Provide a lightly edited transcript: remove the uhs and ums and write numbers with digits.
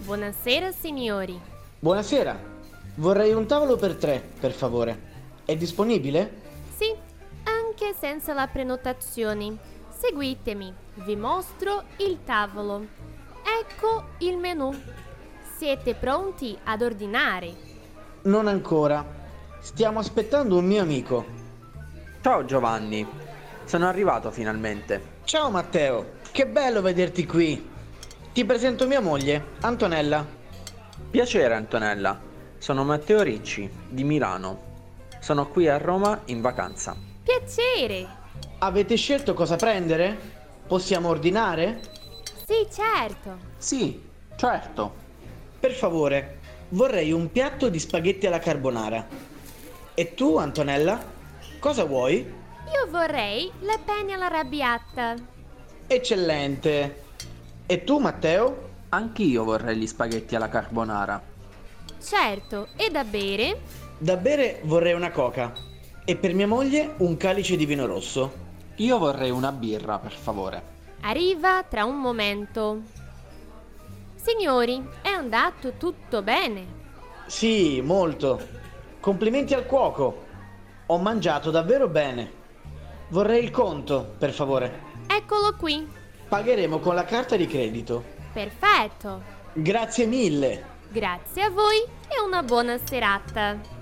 Buonasera signori. Buonasera, vorrei un tavolo per 3, per favore. È disponibile? Sì, anche senza la prenotazione. Seguitemi, vi mostro il tavolo. Ecco il menù. Siete pronti ad ordinare? Non ancora. Stiamo aspettando un mio amico. Ciao Giovanni, sono arrivato finalmente. Ciao Matteo, che bello vederti qui. Ti presento mia moglie, Antonella. Piacere Antonella, sono Matteo Ricci, di Milano. Sono qui a Roma in vacanza. Piacere! Avete scelto cosa prendere? Possiamo ordinare? Sì, certo. Sì, certo. Per favore, vorrei un piatto di spaghetti alla carbonara. E tu, Antonella? Cosa vuoi? Io vorrei le penne all'arrabbiata. Eccellente. E tu, Matteo? Anch'io vorrei gli spaghetti alla carbonara. Certo, e da bere? Da bere vorrei una coca. E per mia moglie un calice di vino rosso. Io vorrei una birra, per favore. Arriva tra un momento. Signori, è andato tutto bene. Sì, molto. Complimenti al cuoco. Ho mangiato davvero bene. Vorrei il conto, per favore. Eccolo qui. Pagheremo con la carta di credito. Perfetto. Grazie mille. Grazie a voi e una buona serata.